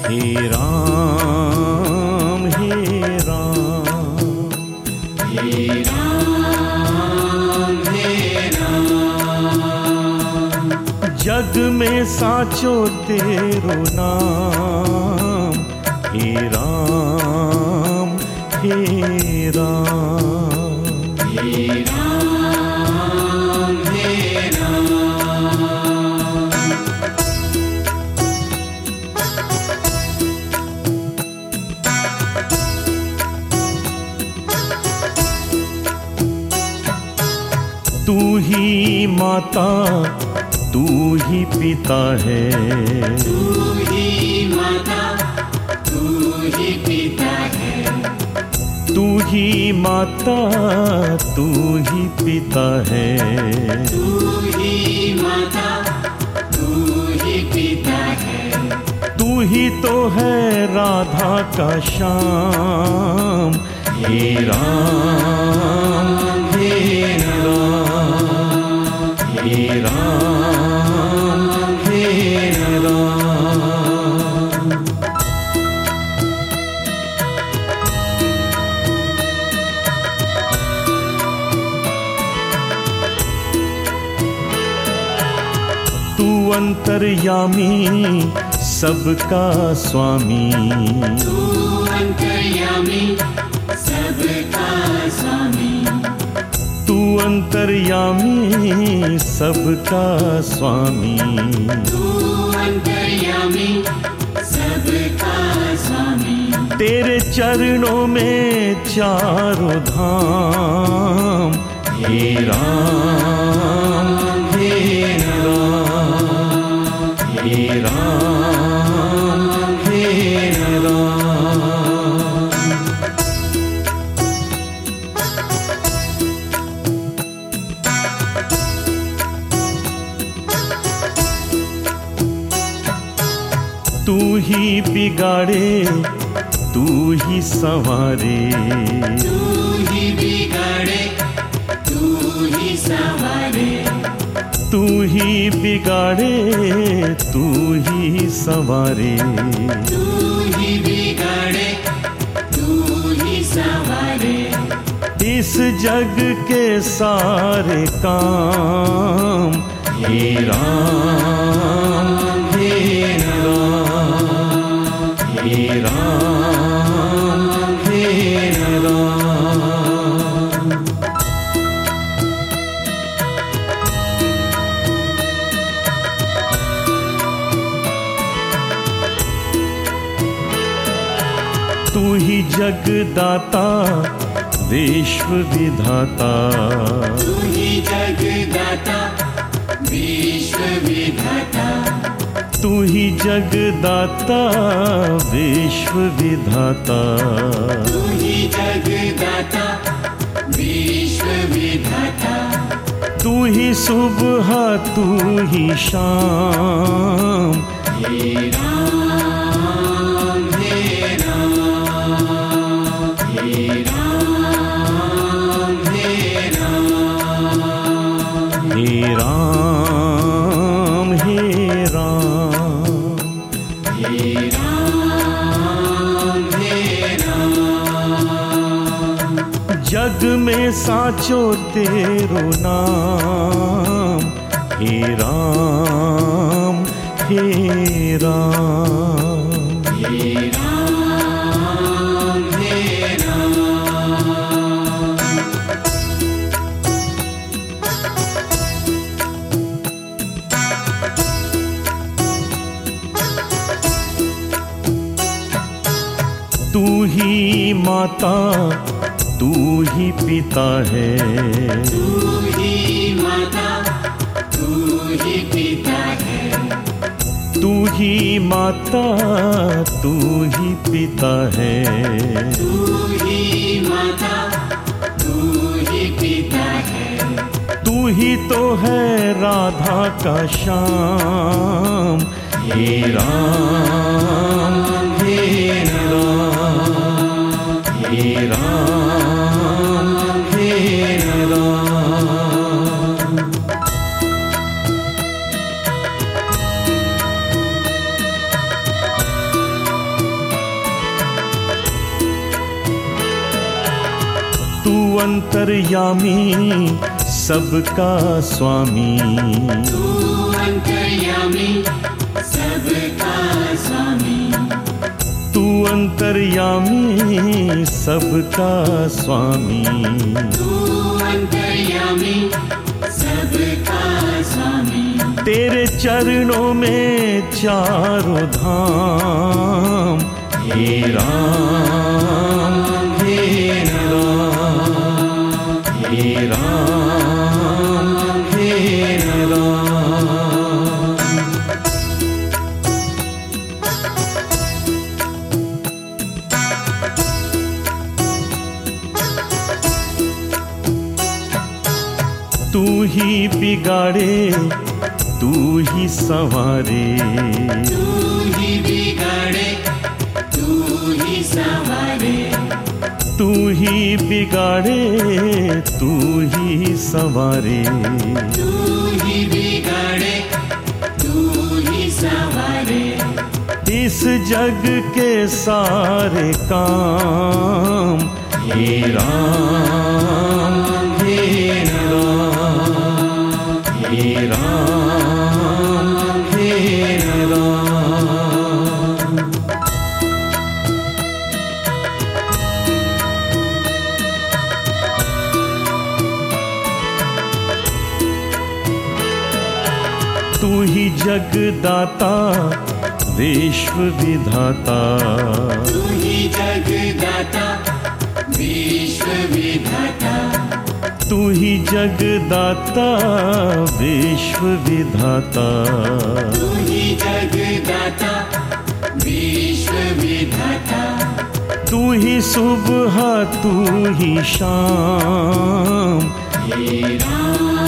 हे राम हे राम, हे राम हे राम। जग में साचो तेरो नाम, हे राम हे राम, हे राम हे राम। तू ही माता तू ही पिता है, तू ही माता तू ही पिता है, तू ही माता तू ही पिता है, तू ही माता तू ही पिता है। तू ही तो है राधा का श्याम, हे राम हे राम, हे राम हे राम। तू अंतर्यामी सबका स्वामी, तू अंतर्यामी सबका स्वामी, तू अंतर्यामी सबका स्वामी, तू अंतर्यामी सबका स्वामी। तेरे चरणों में चारों धाम, हे राम हे राम, हे राम हे राम। तू ही बिगाड़े तू ही संवारे, तू ही बिगाड़े तू ही संवारे, तू ही बिगाड़े तू ही संवारे। तू ही बिगाड़े तू ही संवारे। इस जग के सारे काम, हे राम हे राम, हे राम हे राम। तू ही जगदाता विश्व विधाता, तू ही जगदाता विश्व विधाता, तू ही जगदाता विश्व विधाता। तू ही जगदाता विश्व विधाता। तू ही सुबह तू ही शाम, हे राम हे राम, हे राम हे राम, हे राम हे राम, हे राम हे राम। जग में साचो तेरो नाम, हे राम हे राम, हे राम हे राम। तू ही माता तू ही पिता है, तू ही माता तू ही पिता है, तू ही माता तू ही पिता है। तू ही माता तू ही पिता है। तू ही तो है राधा का श्याम, हे राम हे राम, हे राम हे राम। अंतर्यामी सबका स्वामी, तू अंतर्यामी सबका स्वामी, तू अंतर्यामी सबका स्वामी, तू अंतर्यामी सबका स्वामी। तेरे चरणों में चारों धाम, हे राम हे राम, हे राम हे राम। तू ही बिगाड़े तू ही संवारे, तू ही बिगाड़े तू ही संवारे, तू ही बिगाड़े तू ही संवारे, तू ही बिगाड़े तू ही संवारे। इस जग के सारे काम, हे राम हे राम, हे राम हे राम। तू ही जगदाता विश्व विधाता, तू ही जगदाता विश्व विधाता, तू ही जगदाता विश्व विधाता, तू ही जगदाता विश्व विधाता। तू ही सुबह तू ही शाम, हे राम